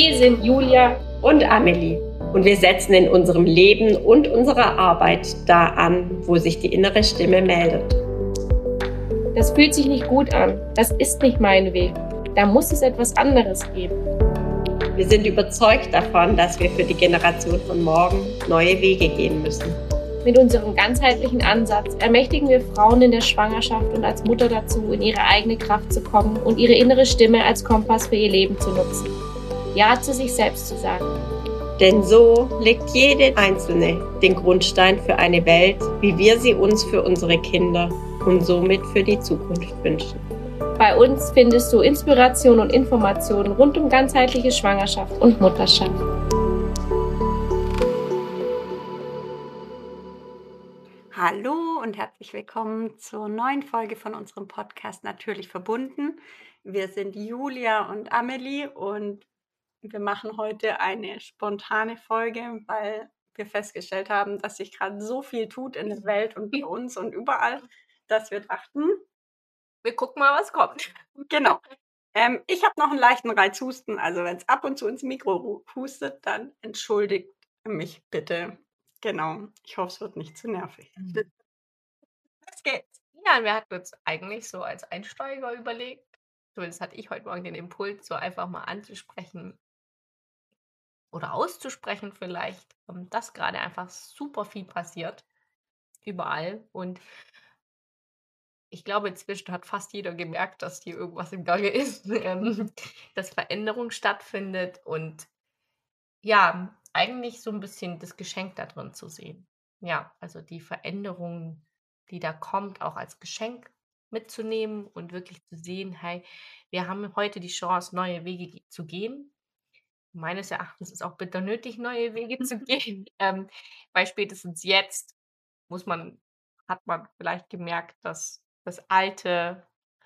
Wir sind Julia und Amelie und wir setzen in unserem Leben und unserer Arbeit da an, wo sich die innere Stimme meldet. Das fühlt sich nicht gut an. Das ist nicht mein Weg. Da muss es etwas anderes geben. Wir sind überzeugt davon, dass wir für die Generation von morgen neue Wege gehen müssen. Mit unserem ganzheitlichen Ansatz ermächtigen wir Frauen in der Schwangerschaft und als Mutter dazu, in ihre eigene Kraft zu kommen und ihre innere Stimme als Kompass für ihr Leben zu nutzen. Ja zu sich selbst zu sagen. Denn so legt jede Einzelne den Grundstein für eine Welt, wie wir sie uns für unsere Kinder und somit für die Zukunft wünschen. Bei uns findest du Inspiration und Informationen rund um ganzheitliche Schwangerschaft und Mutterschaft. Hallo und herzlich willkommen zur neuen Folge von unserem Podcast Natürlich verbunden. Wir sind Julia und Amelie und wir machen heute eine spontane Folge, weil wir festgestellt haben, dass sich gerade so viel tut in der Welt und bei uns und überall, dass wir dachten, wir gucken mal, was kommt. Genau. Ich habe noch einen leichten Reizhusten, also wenn es ab und zu ins Mikro hustet, dann entschuldigt mich bitte. Genau, ich hoffe, es wird nicht zu nervig. Was geht's? Ja, wir hatten uns eigentlich so als Einsteiger überlegt, zumindest hatte ich heute Morgen den Impuls, so einfach mal anzusprechen oder auszusprechen vielleicht, dass gerade einfach super viel passiert, überall. Und ich glaube, inzwischen hat fast jeder gemerkt, dass hier irgendwas im Gange ist, dass Veränderung stattfindet und ja, eigentlich so ein bisschen das Geschenk da drin zu sehen. Ja, also die Veränderung, die da kommt, auch als Geschenk mitzunehmen und wirklich zu sehen: „Hey, wir haben heute die Chance, neue Wege zu gehen.“ Meines Erachtens ist auch bitter nötig, neue Wege zu gehen, weil spätestens jetzt hat man vielleicht gemerkt, dass das Alte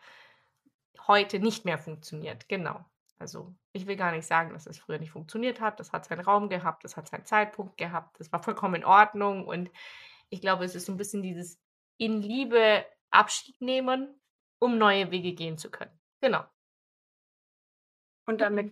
heute nicht mehr funktioniert. Genau. Also, ich will gar nicht sagen, dass es früher nicht funktioniert hat. Das hat seinen Raum gehabt, das hat seinen Zeitpunkt gehabt, das war vollkommen in Ordnung und ich glaube, es ist so 'n bisschen dieses in Liebe Abschied nehmen, um neue Wege gehen zu können. Genau. Und damit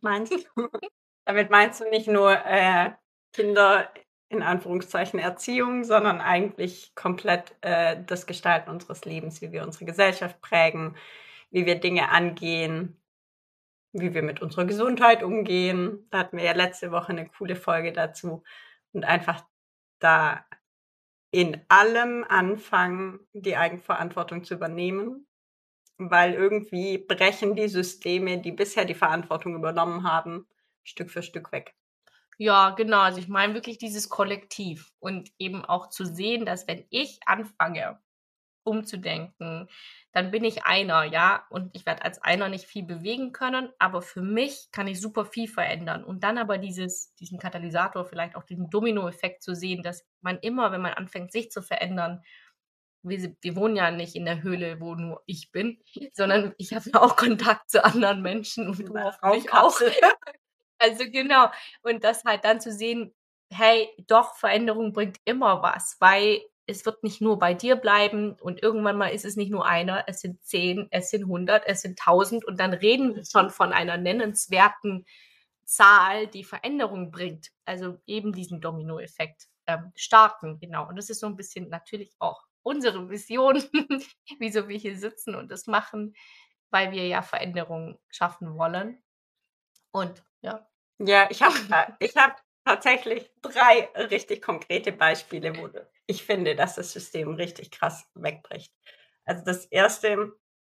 meinst du nicht nur Kinder in Anführungszeichen Erziehung, sondern eigentlich komplett das Gestalten unseres Lebens, wie wir unsere Gesellschaft prägen, wie wir Dinge angehen, wie wir mit unserer Gesundheit umgehen. Da hatten wir ja letzte Woche eine coole Folge dazu. Und einfach da in allem anfangen, die Eigenverantwortung zu übernehmen, weil irgendwie brechen die Systeme, die bisher die Verantwortung übernommen haben, Stück für Stück weg. Ja, genau. Also, ich meine wirklich dieses Kollektiv und eben auch zu sehen, dass wenn ich anfange umzudenken, dann bin ich einer, ja, und ich werde als einer nicht viel bewegen können, aber für mich kann ich super viel verändern und dann aber diesen Katalysator, vielleicht auch diesen Dominoeffekt zu sehen, dass man immer, wenn man anfängt, sich zu verändern, wir wohnen ja nicht in der Höhle, wo nur ich bin, sondern ich habe ja auch Kontakt zu anderen Menschen und du hoffentlich auch. Also, genau. Und das halt dann zu sehen, hey, doch, Veränderung bringt immer was, weil es wird nicht nur bei dir bleiben und irgendwann mal ist es nicht nur einer, es sind 10, es sind 100, es sind 1.000 und dann reden wir schon von einer nennenswerten Zahl, die Veränderung bringt. Also, eben diesen Dominoeffekt, starten, genau. Und das ist so 'n bisschen natürlich auch unsere Vision, wieso wir hier sitzen und das machen, weil wir ja Veränderung schaffen wollen. Und ja. Ja, ich hab tatsächlich 3 richtig konkrete Beispiele, ich finde, dass das System richtig krass wegbricht. Also, das erste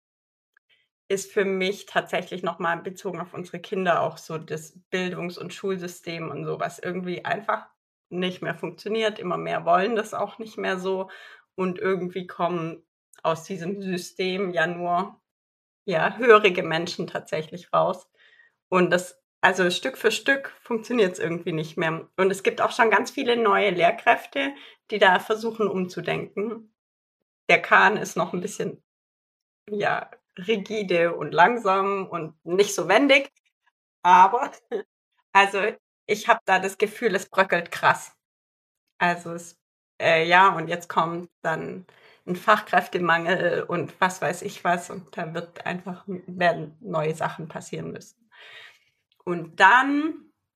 ist für mich tatsächlich noch mal bezogen auf unsere Kinder auch so das Bildungs und Schulsystem und so, was irgendwie einfach nicht mehr funktioniert. Immer mehr wollen das auch nicht mehr so und irgendwie kommen aus diesem System ja nur, ja, hörige Menschen tatsächlich raus. Und das also Stück für Stück funktioniert's irgendwie nicht mehr. Und es gibt auch schon ganz viele neue Lehrkräfte, die da versuchen umzudenken. Der Kahn ist noch 'n bisschen, ja, rigide und langsam und nicht so wendig, aber also, ich habe da das Gefühl, es bröckelt krass. Also, ja, und jetzt kommt dann 'n Fachkräftemangel und was weiß ich was und da werden neue Sachen passieren müssen. Und dann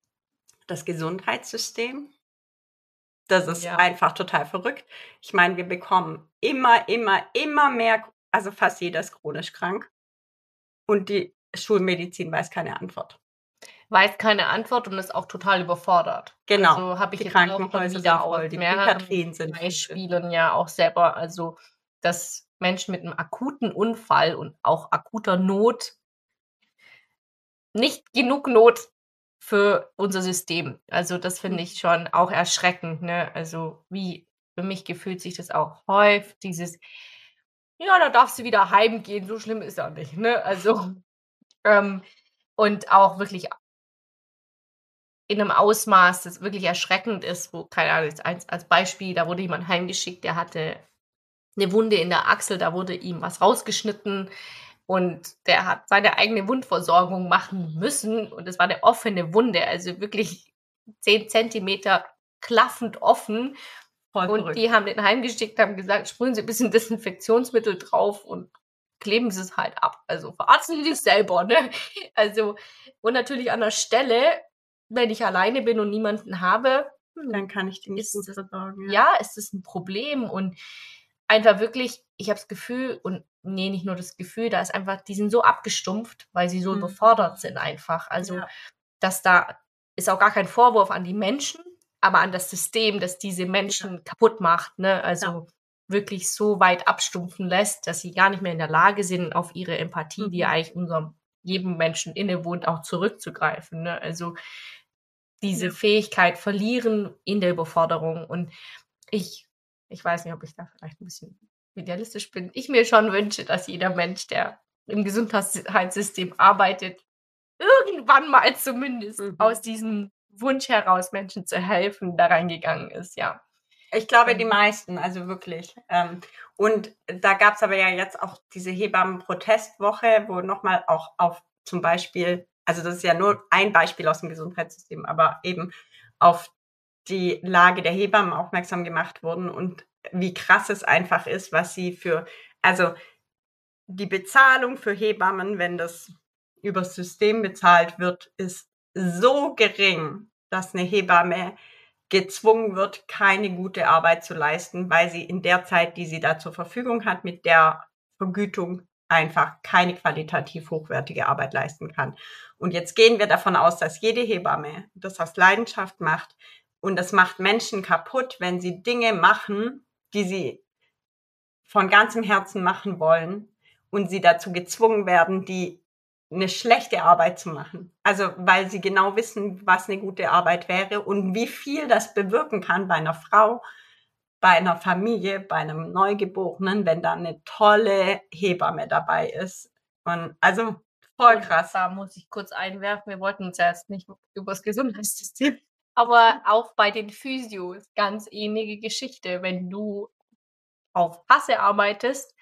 das Gesundheitssystem. Das ist Ja. einfach total verrückt. Ich meine, wir bekommen immer mehr, also fast jeder ist chronisch krank und die Schulmedizin weiß keine Antwort. Weiß keine Antwort und ist auch total überfordert. Genau, Also, habe ich die jetzt auch schon Krankenhäuser sind wieder voll, aus die mehreren Psychiatrien sind voll. Beispielen ja auch selber, also, dass Menschen mit 'nem akuten Unfall und auch akuter Not nicht genug Not für unser System. Also, das finde ich schon auch erschreckend, ne? Also, wie für mich gefühlt sich das auch häuft, dieses: „Ja, da darfst du wieder heimgehen, so schlimm ist er nicht“, ne? Also, ähm, und auch wirklich in 'nem Ausmaß, das wirklich erschreckend ist, wo keine Ahnung, jetzt als Beispiel, da wurde jemand heimgeschickt, der hatte 'ne Wunde in der Achsel, da wurde ihm was rausgeschnitten und der hat seine eigene Wundversorgung machen müssen und es war 'ne offene Wunde, also wirklich 10 Zentimeter klaffend offen Voll und verrückt. die haben den heimgeschickt, haben gesagt: „Sprühen Sie bisschen Desinfektionsmittel drauf und kleben Sie es halt ab. Also, verarzten Sie sich selber“, ne? Also und natürlich an der Stelle, wenn ich alleine bin und niemanden habe, Dann kann ich die nicht ist gut das versorgen, ja. ja, ist das 'n Problem und einfach wirklich ich habe das Gefühl und ne, nicht nur das Gefühl, da ist einfach die sind so abgestumpft, weil sie so Mhm. überfordert sind einfach. Also, Ja. dass da ist auch gar kein Vorwurf an die Menschen, aber an das System, das diese Menschen kaputt macht, ne? Also, wirklich so weit abstumpfen lässt, dass sie gar nicht mehr in der Lage sind, auf ihre Empathie, die ja Mhm. eigentlich unserem jedem Menschen innewohnt, auch zurückzugreifen, ne? Also, diese Fähigkeit verlieren in der Überforderung und ich ich weiß nicht, ob ich da vielleicht 'n bisschen idealistisch bin. Ich mir schon wünsche, dass jeder Mensch, der im Gesundheitssystem arbeitet, irgendwann mal zumindest aus Mhm. diesem Wunsch heraus, Menschen zu helfen, da reingegangen ist, ja. Ich glaube, die meisten, also wirklich. Und da gab's aber ja jetzt auch diese Hebammen-Protestwoche, wo noch mal auch auf zum Beispiel also das ist ja nur ein Beispiel aus'm Gesundheitssystem, aber eben auf die Lage der Hebammen aufmerksam gemacht wurden und wie krass es einfach ist, was sie für also die Bezahlung für Hebammen, wenn das übers System bezahlt wird, ist so gering, dass 'ne Hebamme gezwungen wird, keine gute Arbeit zu leisten, weil sie in der Zeit, die sie da zur Verfügung hat, mit der Vergütung einfach keine qualitativ hochwertige Arbeit leisten kann. Und jetzt gehen wir davon aus, dass jede Hebamme das aus Leidenschaft macht und das macht Menschen kaputt, wenn sie Dinge machen, die sie von ganzem Herzen machen wollen und sie dazu gezwungen werden, die 'ne schlechte Arbeit zu machen. Also, weil sie genau wissen, was 'ne gute Arbeit wäre und wie viel das bewirken kann bei 'ner Frau, bei einer Familie, bei 'nem Neugeborenen, wenn da 'ne tolle Hebamme dabei ist. Und also, voll Und krass. da muss ich kurz einwerfen, wir wollten uns ja jetzt nicht übers Gesundheitssystem aber auch bei den Physios ganz ähnliche Geschichte. Wenn du auf Passe arbeitest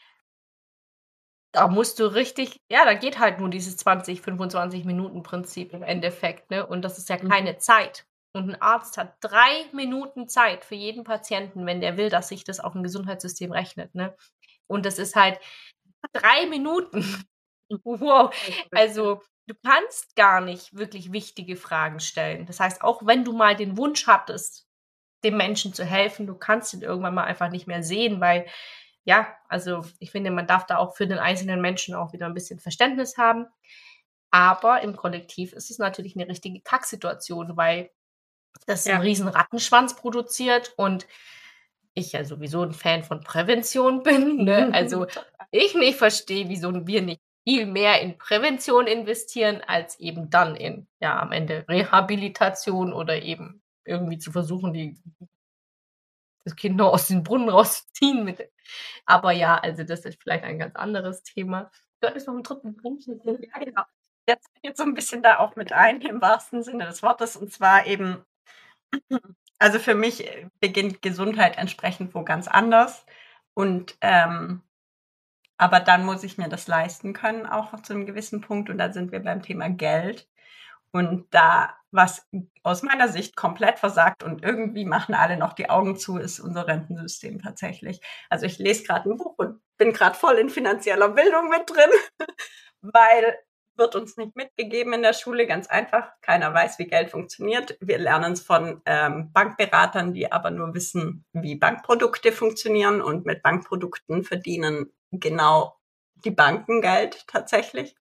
da musst du richtig ja, da geht halt nur dieses 20, 25 Minuten Prinzip im Endeffekt, ne? Und das ist ja keine Zeit. Und 'n Arzt hat 3 Minuten Zeit für jeden Patienten, wenn der will, dass sich das aufm Gesundheitssystem rechnet, ne? Und das ist halt 3 Minuten. Wow. Also, du kannst gar nicht wirklich wichtige Fragen stellen. Das heißt, auch wenn du mal den Wunsch hattest, dem Menschen zu helfen, du kannst ihn irgendwann mal einfach nicht mehr sehen, weil ja, also, ich finde, man darf da auch für den einzelnen Menschen auch wieder 'n bisschen Verständnis haben. Aber im Kollektiv ist es natürlich 'ne richtige Kacksituation, weil das 'n Ja. riesen Rattenschwanz produziert und ich ja sowieso 'n Fan von Prävention bin, ne? Also, ich nicht verstehe, wieso wir nicht viel mehr in Prävention investieren, als eben dann in, ja, am Ende Rehabilitation oder eben irgendwie zu versuchen, die das Kind noch aus dem Brunnen rauszuziehen mit aber ja, also, das ist vielleicht ein ganz anderes Thema. Du hattest noch 'n 3. Punkt. Ja, genau. Der zählt so 'n bisschen da auch mit ein im wahrsten Sinne des Wortes, und zwar eben also, für mich, beginnt Gesundheit entsprechend wo ganz anders und, aber dann muss ich mir das leisten können, auch zu 'nem gewissen Punkt und da sind wir beim Thema Geld. Und da, was aus meiner Sicht komplett versagt und irgendwie machen alle noch die Augen zu, ist unser Rentensystem tatsächlich. Also, ich lese grad 'n Buch und bin grad voll in finanzieller Bildung mit drin, weil wird uns nicht mitgegeben in der Schule, ganz einfach. Keiner weiß, wie Geld funktioniert. Wir lernen es von Bankberatern, die aber nur wissen, wie Bankprodukte funktionieren, und mit Bankprodukten verdienen genau die Banken Geld tatsächlich.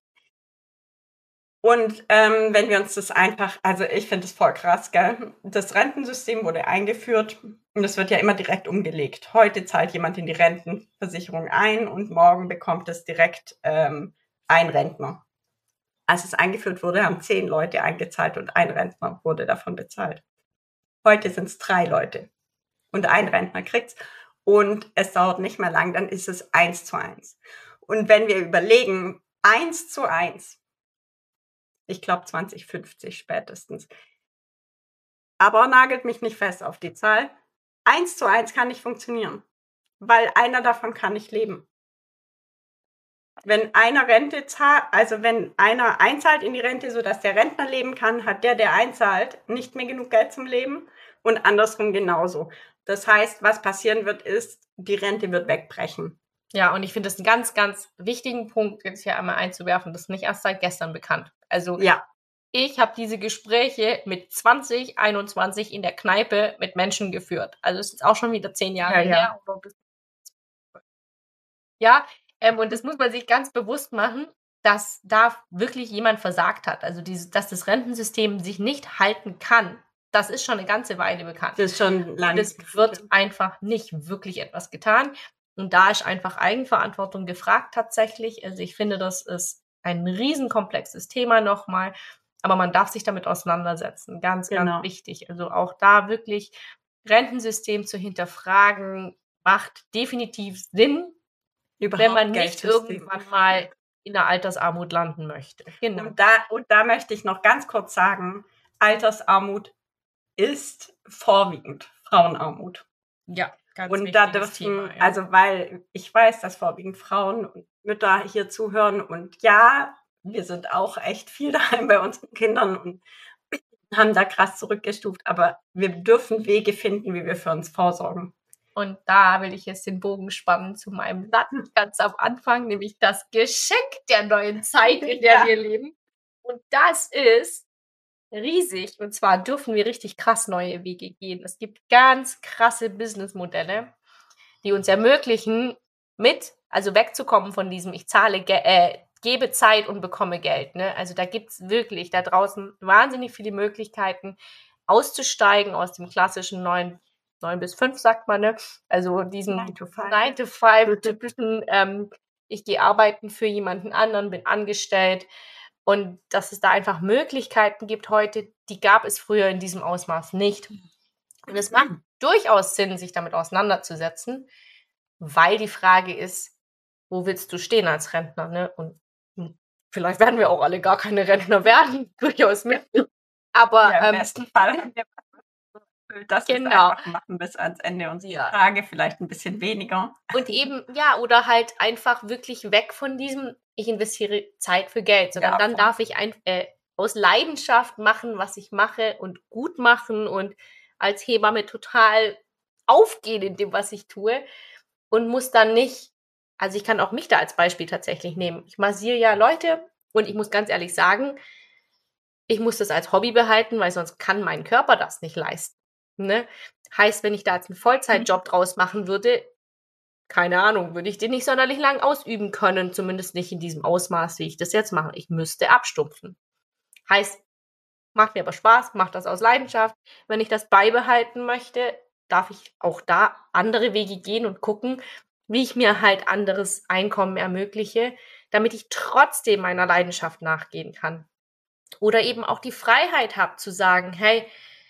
Und wenn wir uns das einfach, also ich finde das voll krass, gell? Das Rentensystem wurde eingeführt und es wird ja immer direkt umgelegt. Heute zahlt jemand in die Rentenversicherung ein und morgen bekommt es direkt ein Rentner. Als es eingeführt wurde, haben 10 Leute eingezahlt und ein Rentner wurde davon bezahlt. Heute sind es 3 Leute und ein Rentner kriegt's, und es dauert nicht mehr lang, dann ist es 1:1. Und wenn wir überlegen, 1:1, ich glaube 2050 spätestens, aber nagelt mich nicht fest auf die Zahl, 1:1 kann nicht funktionieren, weil einer davon kann nicht leben. Wenn einer Rente zahlt, also wenn einer einzahlt in die Rente, sodass der Rentner leben kann, hat der einzahlt, nicht mehr genug Geld zum Leben, und andersrum genauso. Das heißt, was passieren wird, ist, die Rente wird wegbrechen. Ja, und ich finde das einen ganz, ganz wichtigen Punkt, jetzt hier einmal einzuwerfen. Das ist nicht erst seit gestern bekannt. Also Ja, ich habe diese Gespräche mit 20, 21 in der Kneipe mit Menschen geführt. Also es ist jetzt auch schon wieder 10 Jahre Ja. her. Ja, und das muss man sich ganz bewusst machen, dass da wirklich jemand versagt hat. Also dass das Rentensystem sich nicht halten kann, das ist schon eine ganze Weile bekannt. das ist schon Und lange. es wird einfach nicht wirklich etwas getan. Und da ist einfach Eigenverantwortung gefragt tatsächlich. Also ich finde, das ist ein riesenkomplexes Thema nochmal, aber man darf sich damit auseinandersetzen. Ganz, Genau. ganz wichtig. Also auch da wirklich Rentensystem zu hinterfragen, macht definitiv Sinn, wenn man nicht Geldsystem. irgendwann mal in der Altersarmut landen möchte. Genau. Und da möchte ich noch ganz kurz sagen, Altersarmut ist vorwiegend Frauenarmut. Ja, ganz Und da wichtiges dürfen, Thema, ja. also weil ich weiß, dass vorwiegend Frauen und Mütter hier zuhören, und ja, wir sind auch echt viel daheim bei unseren Kindern und haben da krass zurückgestuft, aber wir dürfen Wege finden, wie wir für uns vorsorgen. Und da will ich jetzt den Bogen spannen zu meinem Satz ganz am Anfang, nämlich das Geschenk der neuen Zeit, in der Ja. wir leben. Und das ist riesig. Und zwar dürfen wir richtig krass neue Wege gehen. Es gibt ganz krasse Businessmodelle, die uns ermöglichen, also wegzukommen von diesem, ich gebe Zeit und bekomme Geld. Ne? Also da gibt es wirklich da draußen wahnsinnig viele Möglichkeiten, auszusteigen aus dem klassischen 9 bis 5, sagt man, ne? Also diesen 9 to 5. 9 to 5 typischen, ich gehe arbeiten für jemanden anderen, bin angestellt, und dass es da einfach Möglichkeiten gibt heute, die gab es früher in diesem Ausmaß nicht. Und es macht durchaus Sinn, sich damit auseinanderzusetzen, weil die Frage ist, wo willst du stehen als Rentner? Ne? Und vielleicht werden wir auch alle gar keine Rentner werden, durchaus mit. Aber Ja, im besten Fall haben wir das Genau. einfach machen bis ans Ende unserer Ja. Tage, vielleicht ein bisschen weniger. Und eben, ja, oder halt einfach wirklich weg von diesem, ich investiere Zeit für Geld, sondern Ja, dann voll. darf ich aus Leidenschaft machen, was ich mache, und gut machen und als Hebamme total aufgehen in dem, was ich tue, und muss dann nicht, also ich kann auch mich da als Beispiel tatsächlich nehmen. Ich massiere ja Leute, und ich muss ganz ehrlich sagen, ich muss das als Hobby behalten, weil sonst kann mein Körper das nicht leisten. Ne? Heißt, wenn ich da jetzt einen Vollzeitjob draus machen würde, keine Ahnung, würde ich den nicht sonderlich lang ausüben können, zumindest nicht in diesem Ausmaß, wie ich das jetzt mache. Ich müsste abstumpfen. Heißt, macht mir aber Spaß, macht das aus Leidenschaft. Wenn ich das beibehalten möchte, darf ich auch da andere Wege gehen und gucken, wie ich mir halt anderes Einkommen ermögliche, damit ich trotzdem meiner Leidenschaft nachgehen kann. Oder eben auch die Freiheit habe zu sagen, hey,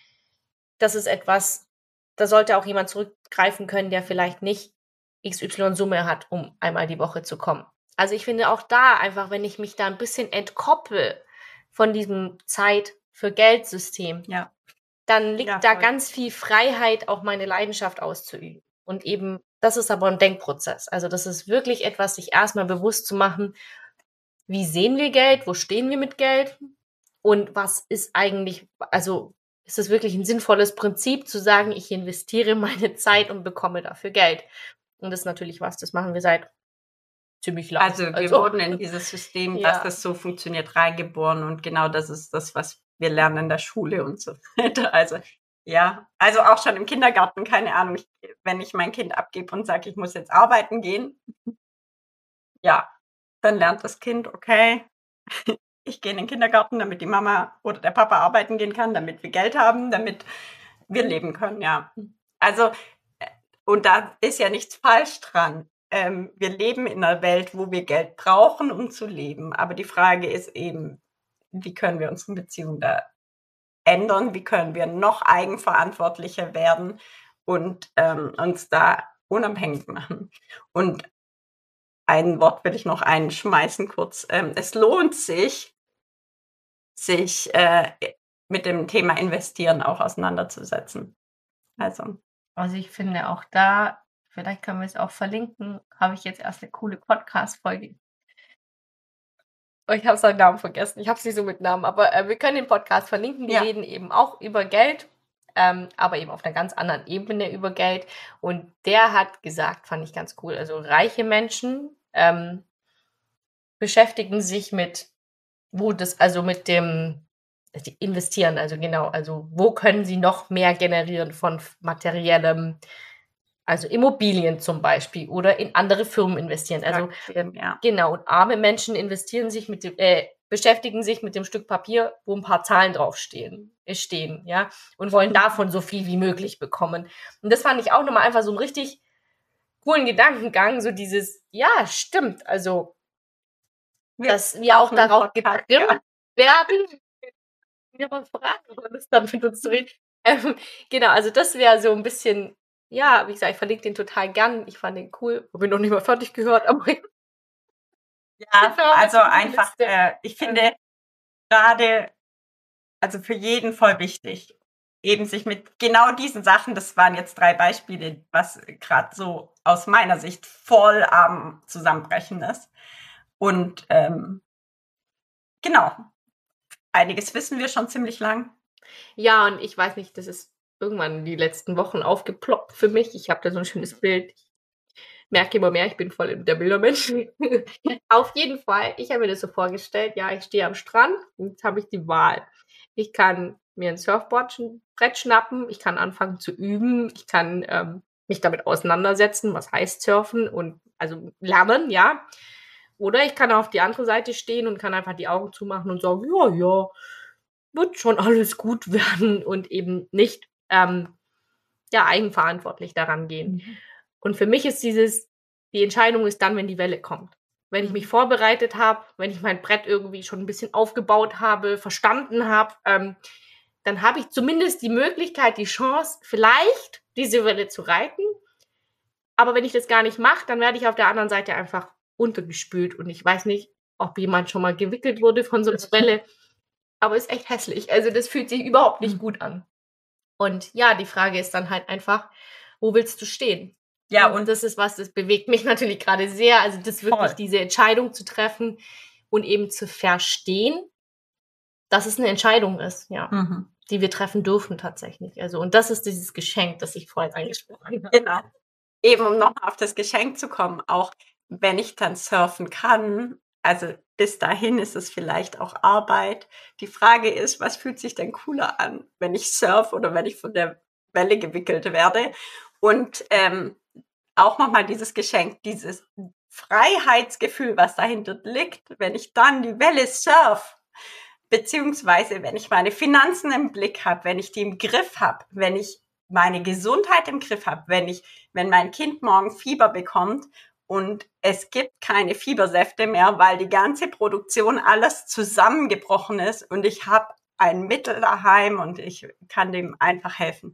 das ist etwas, da sollte auch jemand zurückgreifen können, der vielleicht nicht XY Summe hat, um einmal die Woche zu kommen. Also ich finde auch da einfach, wenn ich mich da ein bisschen entkoppel von diesem Zeit für Geldsystem, Ja. dann liegt Ja, da voll. ganz viel Freiheit, auch meine Leidenschaft auszuüben. Und eben, das ist aber ein Denkprozess. Also das ist wirklich etwas, sich erstmal bewusst zu machen, wie sehen wir Geld, wo stehen wir mit Geld und was ist eigentlich, also ist es wirklich ein sinnvolles Prinzip zu sagen, ich investiere meine Zeit und bekomme dafür Geld. Und das ist natürlich was, das machen wir seit ziemlich lang. Also wir wurden in dieses System, Ja. dass das so funktioniert, reingeboren und genau das ist das, was wir lernen in der Schule und so weiter. Also ja, also auch schon im Kindergarten, keine Ahnung, wenn ich mein Kind abgebe und sage, ich muss jetzt arbeiten gehen, ja, dann lernt das Kind, okay, ich gehe in den Kindergarten, damit die Mama oder der Papa arbeiten gehen kann, damit wir Geld haben, damit wir leben können, ja. Also, und da ist ja nichts falsch dran. Wir leben in einer Welt, wo wir Geld brauchen, um zu leben. Aber die Frage ist eben, wie können wir unsere Beziehung da ändern? Wie können wir noch eigenverantwortlicher werden und uns da unabhängig machen? Und ein Wort will ich noch einschmeißen kurz. Es lohnt sich mit dem Thema Investieren auch auseinanderzusetzen. Also ich finde auch da, vielleicht können wir es auch verlinken, habe ich jetzt erst eine coole Podcast-Folge. Ich habe seinen Namen vergessen. Ich habe es nicht so mit Namen, aber wir können den Podcast verlinken. Die reden eben auch über Geld, aber eben auf einer ganz anderen Ebene über Geld. Und der hat gesagt, fand ich ganz cool, also reiche Menschen beschäftigen sich mit die investieren, also genau, also wo können sie noch mehr generieren von materiellem, also Immobilien zum Beispiel oder in andere Firmen investieren. Also genau, und arme Menschen beschäftigen sich mit dem Stück Papier, wo ein paar Zahlen stehen, ja, und wollen davon so viel wie möglich bekommen. Und das fand ich auch nochmal einfach so einen richtig coolen Gedankengang, so dieses, ja, stimmt, also dass wir auch darauf getrimmt werden, ihre Fragen und es dann mit uns zu reden. Genau, also das wäre so ein bisschen, ja, wie gesagt, ich verlinke den total gern. Ich fand den cool. Habe ihn noch nicht mal fertig gehört, aber ja, also einfach, ich finde gerade, also für jeden voll wichtig, eben sich mit genau diesen Sachen, das waren jetzt 3 Beispiele, was gerade so aus meiner Sicht voll am Zusammenbrechen ist. Und genau, einiges wissen wir schon ziemlich lang. Ja, und ich weiß nicht, das ist irgendwann die letzten Wochen aufgeploppt für mich. Ich habe da so ein schönes Bild. Ich merke immer mehr, ich bin voll der Bildermensch. Auf jeden Fall, ich habe mir das so vorgestellt, ja, ich stehe am Strand und jetzt habe ich die Wahl. Ich kann mir ein Surfboard-Brett schnappen, ich kann anfangen zu üben, ich kann mich damit auseinandersetzen, was heißt Surfen und also lernen, ja. Oder ich kann auf die andere Seite stehen und kann einfach die Augen zumachen und sagen, ja, wird schon alles gut werden und eben nicht eigenverantwortlich daran gehen. Mhm. Und für mich ist die Entscheidung ist dann, wenn die Welle kommt. Wenn ich mich vorbereitet habe, wenn ich mein Brett irgendwie schon ein bisschen aufgebaut habe, verstanden habe, dann habe ich zumindest die Möglichkeit, die Chance, vielleicht diese Welle zu reiten. Aber wenn ich das gar nicht mache, dann werde ich auf der anderen Seite einfach untergespült. Und ich weiß nicht, ob jemand schon mal gewickelt wurde von so einer Welle. Aber ist echt hässlich. Also das fühlt sich überhaupt nicht gut an. Und ja, die Frage ist dann halt einfach, wo willst du stehen? Ja, und das ist was, das bewegt mich natürlich gerade sehr. Also das wirklich diese Entscheidung zu treffen und eben zu verstehen, dass es eine Entscheidung ist, ja, die wir treffen dürfen tatsächlich. Also und das ist dieses Geschenk, das ich vorhin angesprochen habe. Genau. Eben, um noch auf das Geschenk zu kommen, auch wenn ich dann surfen kann, also bis dahin ist es vielleicht auch Arbeit. Die Frage ist, was fühlt sich denn cooler an, wenn ich surfe oder wenn ich von der Welle gewickelt werde? Und auch nochmal dieses Geschenk, dieses Freiheitsgefühl, was dahinter liegt, wenn ich dann die Welle surf, beziehungsweise wenn ich meine Finanzen im Blick habe, wenn ich die im Griff habe, wenn ich meine Gesundheit im Griff habe, wenn mein Kind morgen Fieber bekommt und es gibt keine Fiebersäfte mehr, weil die ganze Produktion alles zusammengebrochen ist und ich habe ein Mittel daheim und ich kann dem einfach helfen.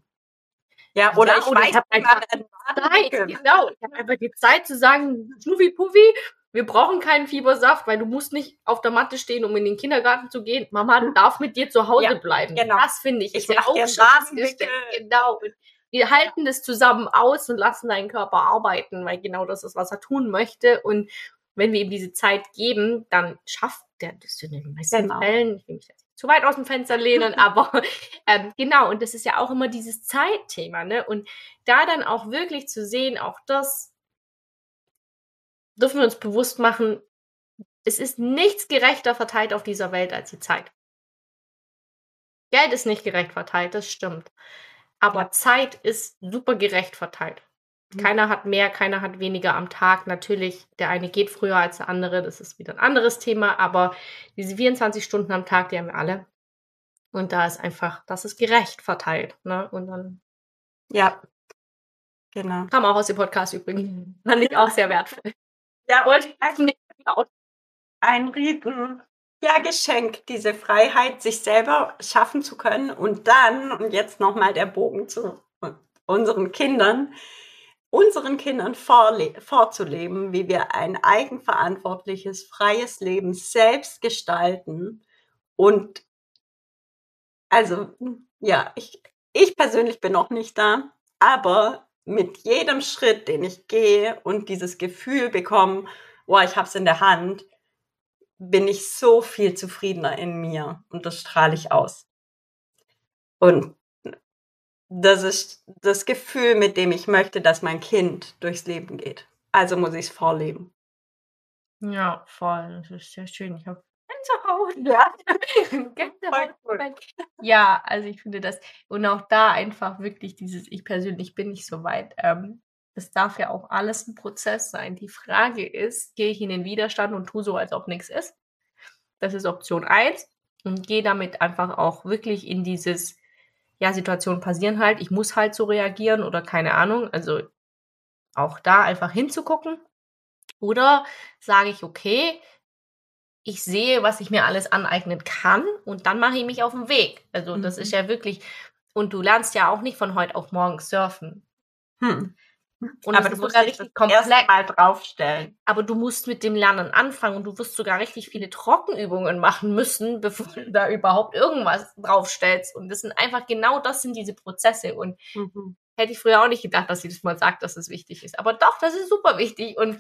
Ja, oder ich habe einfach Zeit, genau. Ich habe einfach die Zeit zu sagen, Schnufi-Pufi, wir brauchen keinen Fiebersaft, weil du musst nicht auf der Matte stehen, um in den Kindergarten zu gehen. Mama darf mit dir zu Hause bleiben. Genau. Das finde ich. Ich mache dir Nasenwickel. Genau. Wir halten das zusammen aus und lassen deinen Körper arbeiten, weil genau das ist, was er tun möchte. Und wenn wir ihm diese Zeit geben, dann schafft der das in den meisten Fällen. Ich will mich jetzt zu weit aus dem Fenster lehnen, aber genau. Und das ist ja auch immer dieses Zeitthema, ne? Und da dann auch wirklich zu sehen, auch das dürfen wir uns bewusst machen, es ist nichts gerechter verteilt auf dieser Welt als die Zeit. Geld ist nicht gerecht verteilt, das stimmt. Aber Ja. Zeit ist super gerecht verteilt. Mhm. Keiner hat mehr, keiner hat weniger am Tag. Natürlich, der eine geht früher als der andere, das ist wieder ein anderes Thema, aber diese 24 Stunden am Tag, die haben wir alle. Und da ist einfach, das ist gerecht verteilt. Ne? Und dann Ja, genau. kam auch aus dem Podcast übrigens. Fand ich auch sehr wertvoll. Ja, Wollte ich nicht laut. ein riesen Geschenk, diese Freiheit, sich selber schaffen zu können und dann, und jetzt nochmal der Bogen zu unseren Kindern vorzuleben, wie wir ein eigenverantwortliches, freies Leben selbst gestalten. Und also, ja, ich persönlich bin noch nicht da, aber mit jedem Schritt, den ich gehe und dieses Gefühl bekomme, oh, ich habe es in der Hand, bin ich so viel zufriedener in mir und das strahle ich aus. Und das ist das Gefühl, mit dem ich möchte, dass mein Kind durchs Leben geht. Also muss ich es vorleben. Ja, voll. Das ist sehr schön. Ich habe Gänsehaut. Ja. Gänsehaut. Voll cool. Ja, also ich finde das, und auch da einfach wirklich dieses, ich persönlich bin nicht so weit. Das darf ja auch alles ein Prozess sein. Die Frage ist, gehe ich in den Widerstand und tue so, als ob nichts ist? Das ist Option 1. Und gehe damit einfach auch wirklich in dieses, ja, Situationen passieren halt, ich muss halt so reagieren oder keine Ahnung. Also auch da einfach hinzugucken. Oder sage ich, okay, ich sehe, was ich mir alles aneignen kann und dann mache ich mich auf den Weg. Also das ist ja wirklich, und du lernst ja auch nicht von heute auf morgen surfen. Und Aber du es ist musst sogar dich richtig das erste komplex. Mal draufstellen. Aber du musst mit dem Lernen anfangen und du wirst sogar richtig viele Trockenübungen machen müssen, bevor du da überhaupt irgendwas draufstellst. Und das sind einfach, genau das sind diese Prozesse. Und hätte ich früher auch nicht gedacht, dass sie das mal sagt, dass es wichtig ist. Aber doch, das ist super wichtig. Und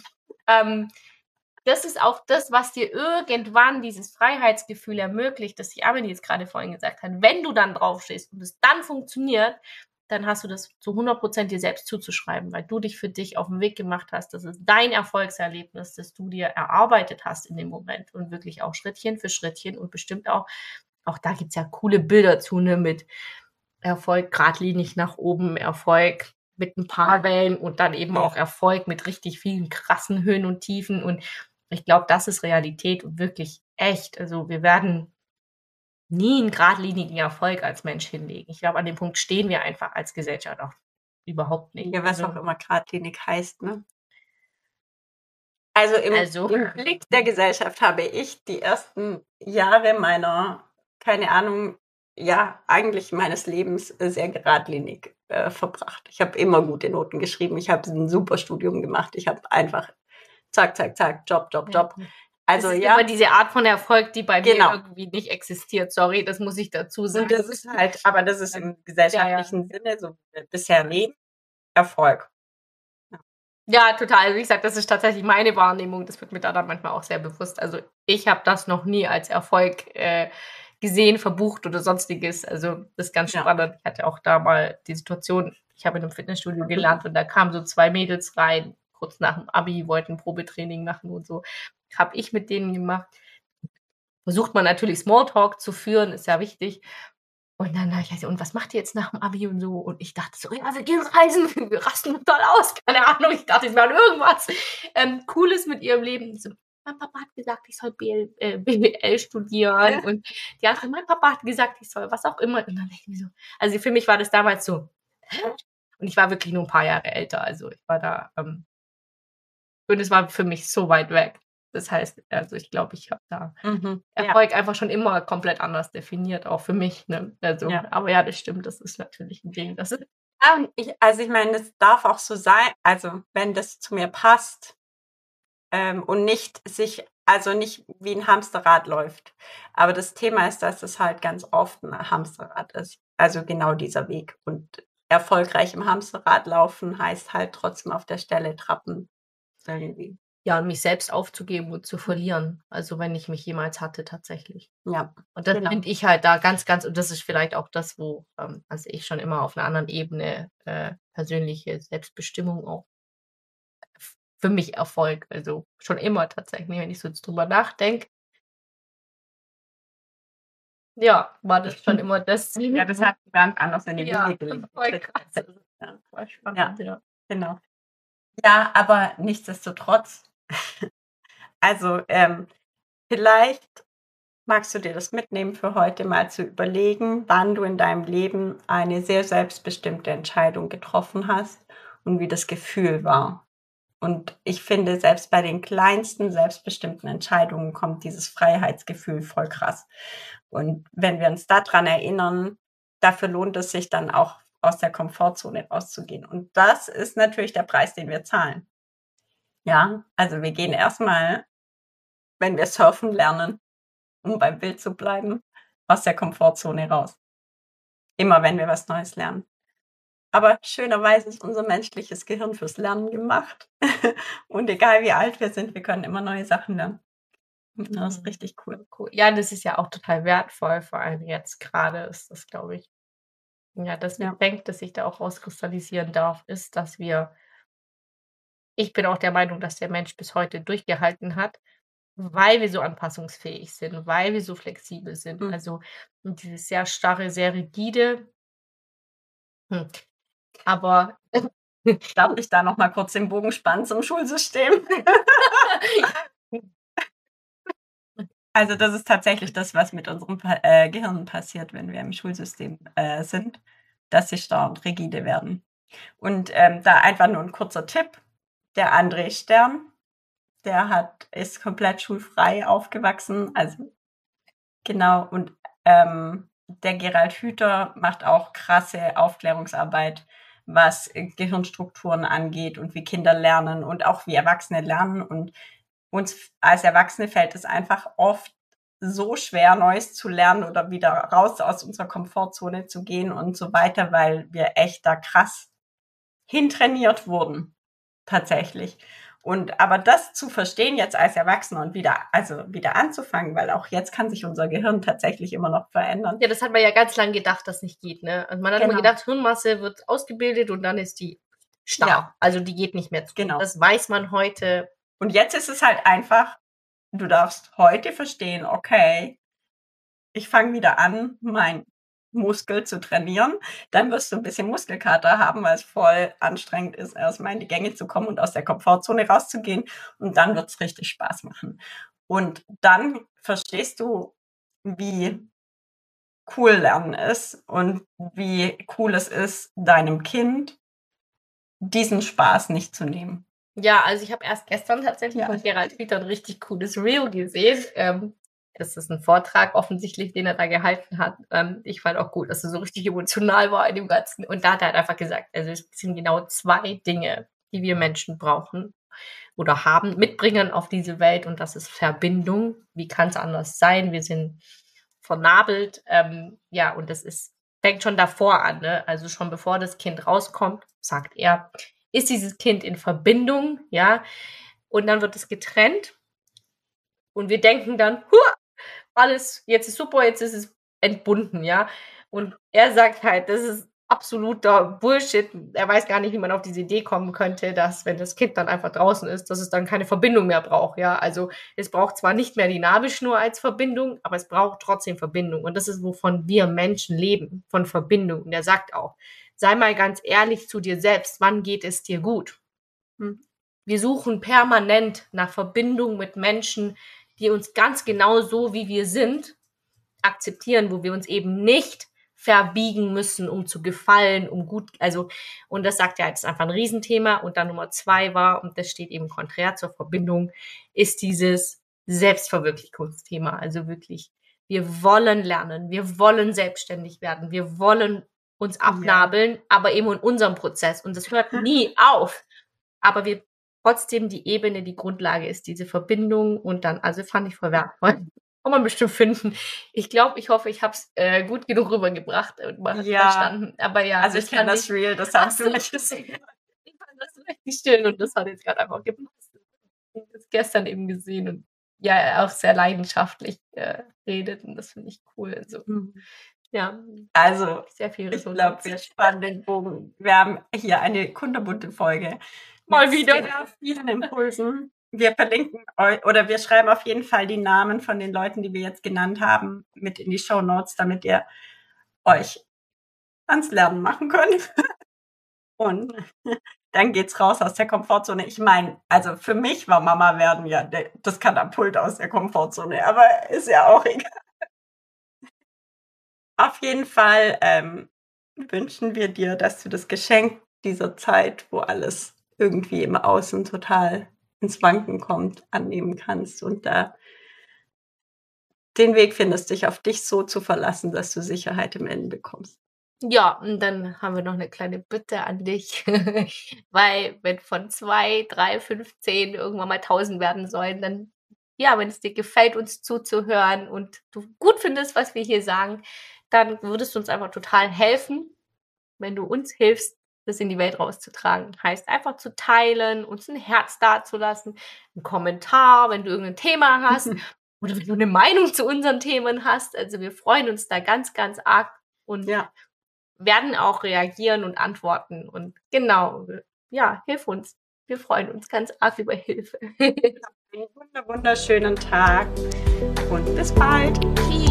das ist auch das, was dir irgendwann dieses Freiheitsgefühl ermöglicht, das die Amelie jetzt gerade vorhin gesagt hat. Wenn du dann draufstehst und es dann funktioniert, dann hast du das zu 100% dir selbst zuzuschreiben, weil du dich für dich auf den Weg gemacht hast. Das ist dein Erfolgserlebnis, das du dir erarbeitet hast in dem Moment und wirklich auch Schrittchen für Schrittchen und bestimmt auch da gibt's ja coole Bilder zu, ne, mit Erfolg geradlinig nach oben, Erfolg mit ein paar Wellen und dann eben auch Erfolg mit richtig vielen krassen Höhen und Tiefen. Und ich glaube, das ist Realität und wirklich echt. Also wir werden nie einen geradlinigen Erfolg als Mensch hinlegen. Ich glaube, an dem Punkt stehen wir einfach als Gesellschaft auch überhaupt nicht. Ja, was auch immer geradlinig heißt, ne? Also im Blick der Gesellschaft habe ich die ersten Jahre meiner, keine Ahnung, ja, eigentlich meines Lebens sehr geradlinig verbracht. Ich habe immer gute Noten geschrieben. Ich habe ein super Studium gemacht. Ich habe einfach zack, zack, zack, Job. Also das ist ja, immer diese Art von Erfolg, die bei mir Genau. irgendwie nicht existiert. Sorry, das muss ich dazu sagen. und das ist halt, aber das ist im gesellschaftlichen Sinne, so wie wir bisher leben, Erfolg. Ja, total. Also wie gesagt, das ist tatsächlich meine Wahrnehmung. Das wird mir da dann manchmal auch sehr bewusst. Also ich habe das noch nie als Erfolg gesehen, verbucht oder sonstiges. Also das ist ganz Ja. spannend. Ich hatte auch da mal die Situation, ich habe in einem Fitnessstudio gelernt und da kamen so 2 Mädels rein, kurz nach dem Abi, wollten Probetraining machen und so. Habe ich mit denen gemacht. Versucht man natürlich Smalltalk zu führen, ist ja wichtig. Und dann habe ich gesagt, und was macht ihr jetzt nach dem Abi und so? Und ich dachte so, ja, wir gehen reisen, wir rasten total aus, keine Ahnung. Ich dachte, sie machen irgendwas Cooles mit ihrem Leben. So, mein Papa hat gesagt, ich soll BWL studieren. Und die andere, mein Papa hat gesagt, ich soll was auch immer. Und dann denke ich mir so, also für mich war das damals so. Und ich war wirklich nur ein paar Jahre älter. Also ich war da, und es war für mich so weit weg. Das heißt, also ich glaube, ich habe da Erfolg einfach schon immer komplett anders definiert, auch für mich. Ne? Also, aber ja, das stimmt, das ist natürlich ein Ding. Das ist ich meine, das darf auch so sein, also wenn das zu mir passt und nicht nicht wie ein Hamsterrad läuft. Aber das Thema ist, dass es halt ganz oft ein Hamsterrad ist. Also genau dieser Weg. Und erfolgreich im Hamsterrad laufen heißt halt trotzdem auf der Stelle trappen. Irgendwie. ja, und mich selbst aufzugeben und zu verlieren. Also wenn ich mich jemals hatte, tatsächlich. Ja. Und das finde ich halt da ganz, ganz, und das ist vielleicht auch das, wo also ich schon immer auf einer anderen Ebene persönliche Selbstbestimmung auch für mich Erfolg. Also, schon immer tatsächlich, wenn ich so jetzt drüber nachdenke. Ja, war das schon immer das Ziel. Ja, das hat ganz anders in die Ja, Wege gelegt. voll krass. Ja. Voll spannend, ja. Genau. Ja, aber nichtsdestotrotz, also vielleicht magst du dir das mitnehmen für heute, mal zu überlegen, wann du in deinem Leben eine sehr selbstbestimmte Entscheidung getroffen hast und wie das Gefühl war. Und ich finde, selbst bei den kleinsten selbstbestimmten Entscheidungen kommt dieses Freiheitsgefühl voll krass. Und wenn wir uns daran erinnern, dafür lohnt es sich dann auch aus der Komfortzone rauszugehen. Und das ist natürlich der Preis, den wir zahlen. Ja, also wir gehen erstmal, wenn wir surfen lernen, um beim Bild zu bleiben, aus der Komfortzone raus. Immer wenn wir was Neues lernen. Aber schönerweise ist unser menschliches Gehirn fürs Lernen gemacht. Und egal wie alt wir sind, wir können immer neue Sachen lernen. Das ist richtig cool. Cool. Ja, das ist ja auch total wertvoll, vor allem jetzt gerade ist das, glaube ich. Ja, das Geschenk, das sich da auch rauskristallisieren darf, ist, dass ich bin auch der Meinung, dass der Mensch bis heute durchgehalten hat, weil wir so anpassungsfähig sind, weil wir so flexibel sind. Also dieses sehr starre, sehr rigide. Aber darf ich da noch mal kurz den Bogen spannen zum Schulsystem? Also das ist tatsächlich das, was mit unserem Gehirn passiert, wenn wir im Schulsystem sind, dass sie starr und rigide werden. Und da einfach nur ein kurzer Tipp. Der André Stern, der ist komplett schulfrei aufgewachsen. Also genau. Und der Gerald Hüther macht auch krasse Aufklärungsarbeit, was Gehirnstrukturen angeht und wie Kinder lernen und auch wie Erwachsene lernen. Und uns als Erwachsene fällt es einfach oft so schwer, Neues zu lernen oder wieder raus aus unserer Komfortzone zu gehen und so weiter, weil wir echt da krass hintrainiert wurden, tatsächlich. Aber das zu verstehen jetzt als Erwachsener und wieder anzufangen, weil auch jetzt kann sich unser Gehirn tatsächlich immer noch verändern. Ja, das hat man ja ganz lange gedacht, dass nicht geht, ne? Also man hat immer gedacht, Hirnmasse wird ausgebildet und dann ist die starr. Ja. Also die geht nicht mehr zu. Genau. Das weiß man heute. Und jetzt ist es halt einfach, du darfst heute verstehen, okay, ich fange wieder an, mein Muskel zu trainieren, dann wirst du ein bisschen Muskelkater haben, weil es voll anstrengend ist, erstmal in die Gänge zu kommen und aus der Komfortzone rauszugehen und dann wird es richtig Spaß machen. Und dann verstehst du, wie cool Lernen ist und wie cool es ist, deinem Kind diesen Spaß nicht zu nehmen. Ja, also ich habe erst gestern tatsächlich von Gerald Hüther ein richtig cooles Reel gesehen. Das ist ein Vortrag offensichtlich, den er da gehalten hat. Ich fand auch gut, dass er so richtig emotional war in dem Ganzen. Und da hat er halt einfach gesagt, also es sind genau 2 Dinge, die wir Menschen brauchen oder mitbringen auf diese Welt. Und das ist Verbindung. Wie kann es anders sein? Wir sind vernabelt. Ja, und das fängt schon davor an, ne? Also schon bevor das Kind rauskommt, sagt er, ist dieses Kind in Verbindung, ja, und dann wird es getrennt und wir denken dann, alles, jetzt ist super, jetzt ist es entbunden, ja, und er sagt halt, das ist absoluter Bullshit, er weiß gar nicht, wie man auf diese Idee kommen könnte, dass, wenn das Kind dann einfach draußen ist, dass es dann keine Verbindung mehr braucht, ja, also es braucht zwar nicht mehr die Nabelschnur als Verbindung, aber es braucht trotzdem Verbindung und das ist, wovon wir Menschen leben, von Verbindung, und er sagt auch, sei mal ganz ehrlich zu dir selbst, wann geht es dir gut? Wir suchen permanent nach Verbindung mit Menschen, die uns ganz genau so, wie wir sind, akzeptieren, wo wir uns eben nicht verbiegen müssen, um zu gefallen, und das sagt er, das ist einfach ein Riesenthema. Und dann Nummer 2 war, und das steht eben konträr zur Verbindung, ist dieses Selbstverwirklichungsthema. Also wirklich, wir wollen lernen, wir wollen selbstständig werden, wir wollen uns abnabeln, aber eben in unserem Prozess. Und das hört nie auf. Aber wir trotzdem die Ebene, die Grundlage ist diese Verbindung und dann, also fand ich voll wertvoll. Kann man bestimmt finden. Ich hoffe, ich habe es gut genug rübergebracht und man hat verstanden. Aber ja. Also ich kenne das Real, das hast du nicht gesehen. Ich fand das richtig schön und das hat jetzt gerade einfach gepasst. Ich habe das gestern eben gesehen und ja, auch sehr leidenschaftlich redet und das finde ich cool. Also, ja, also sehr viel ich glaube, wir spannen den Bogen. Wir haben hier eine kunterbunte Folge. Mal wieder. Sehr vielen Impulsen. Wir verlinken euch oder wir schreiben auf jeden Fall die Namen von den Leuten, die wir jetzt genannt haben, mit in die Shownotes, damit ihr euch ans Lernen machen könnt. Und dann geht's raus aus der Komfortzone. Ich meine, also für mich war Mama werden ja das Katapult aus der Komfortzone, aber ist ja auch egal. Auf jeden Fall wünschen wir dir, dass du das Geschenk dieser Zeit, wo alles irgendwie im Außen total ins Wanken kommt, annehmen kannst und da den Weg findest, dich auf dich so zu verlassen, dass du Sicherheit im Innen bekommst. Ja, und dann haben wir noch eine kleine Bitte an dich, weil wenn von 2, 3, 15 irgendwann mal 1000 werden sollen, dann ja, wenn es dir gefällt, uns zuzuhören und du gut findest, was wir hier sagen, dann würdest du uns einfach total helfen, wenn du uns hilfst, das in die Welt rauszutragen. Heißt einfach zu teilen, uns ein Herz dazulassen, 'n Kommentar, wenn du irgendein Thema hast oder wenn du eine Meinung zu unseren Themen hast. Also, wir freuen uns da ganz, ganz arg und Ja, werden auch reagieren und antworten. Und genau, ja, hilf uns. Wir freuen uns ganz arg über Hilfe. einen wunderschönen Tag und bis bald. Tschüss.